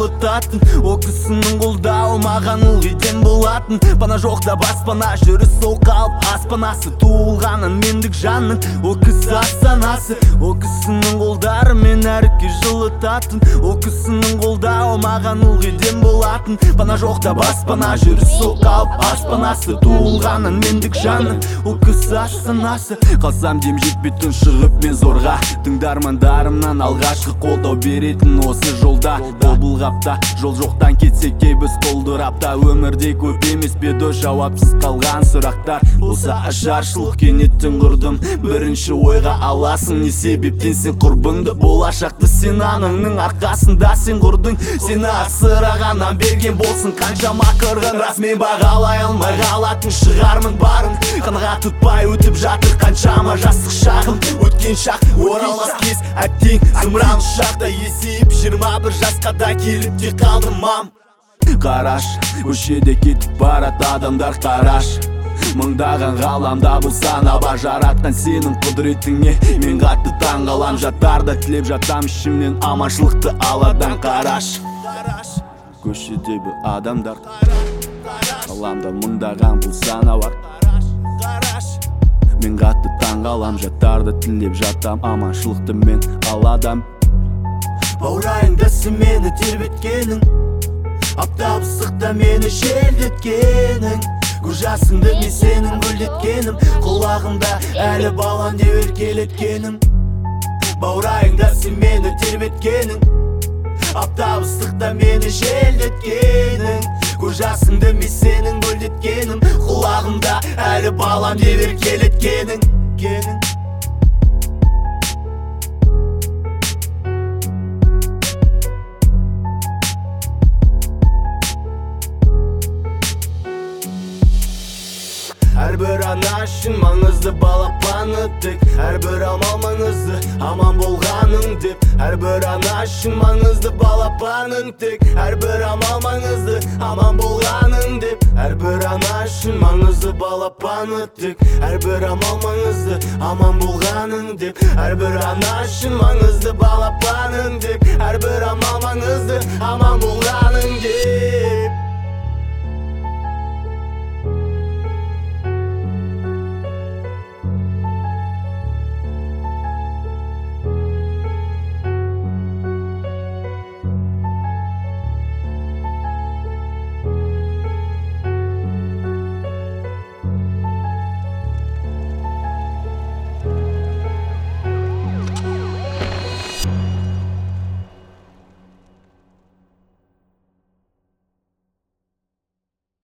жылытатын. О кісінің қолдауы маған ылғиден болатын. Пана жоқта баспана, жүріс сол қалып аспанасы. Туылғанын мендік жанның, о кісі астанасы. О кісінің қолдары мен әрікке жылытатын. О кісінің қолдауы маған ылғиден болатын. Пана жоқта баспана, жүріс сол қалып аспанасы. Туылғанын мендік жанның, о кісі астанасы. Қалсам дем жетпейтін шығып мен зорға, тыңдармандарымнан алғашқы қолдау беретін осы жолда. Бұлғапта жол жоқтан кетсек кейбіз қолдырапта. Өмірде көп емес педо жауапсыз қалған сұрақтар. Болса ашаршылық кенеттен құрдым. Бірінші ойға аласың, не себептен сен құрбыңды. Болашақты сен аныңның арқасында сен құрдың. Сені асырағаннан берген болсын қаншама қырғын. Рас мен бағалай алмай қалатын шығармын барын. Қанға тұтпай өтіп жатыр қаншама жастық шағым. Өткен шақ оралмас кез әттең зымыран шақта. Есейіп 21 жасқа да келіп те қалдым мам. Қараш, көшеде кетіп барат адамдар қараш. Мыңдаған ғаламда бұл санаба жаратқан сенің құдіретіңе мен қатты таң қалам. Жатарда тілеп жатам ішімнен аманшылықты аладан қараш. Көшеде бір адамдар ғаламда мыңдаған бұл саналар. Мен қатты таң қалам, жатарда тілеп жатам аманшылықты мен аладам. Баурайыңда сен мені тербеткенің, аптап ыстықта мені желдеткенің. Көз жасыңды мен сенің гүлдеткенім, құлағымда әлі балам деп еркелеткенім. Баурайыңда сен мені тербеткенің, аптап ыстықта мені желдеткенің. Көз жасыңды мен сенің гүлдеткенім, құлағымда әлі балам деп еркелеткенің. Әрбір ана үшін маңызды балапаны тек. Әрбір амал маңызды аман болғаның деп. Әрбір ана үшін маңызды балапаның тек. Әрбір амал маңызды аман болғаның деп. Әрбір ана үшін маңызды балапаны тек. Әрбір амал маңызды аман болғаның деп. Әрбір ана үшін маңызды балапаның тек. Әрбір амал маңызды аман болғаның деп.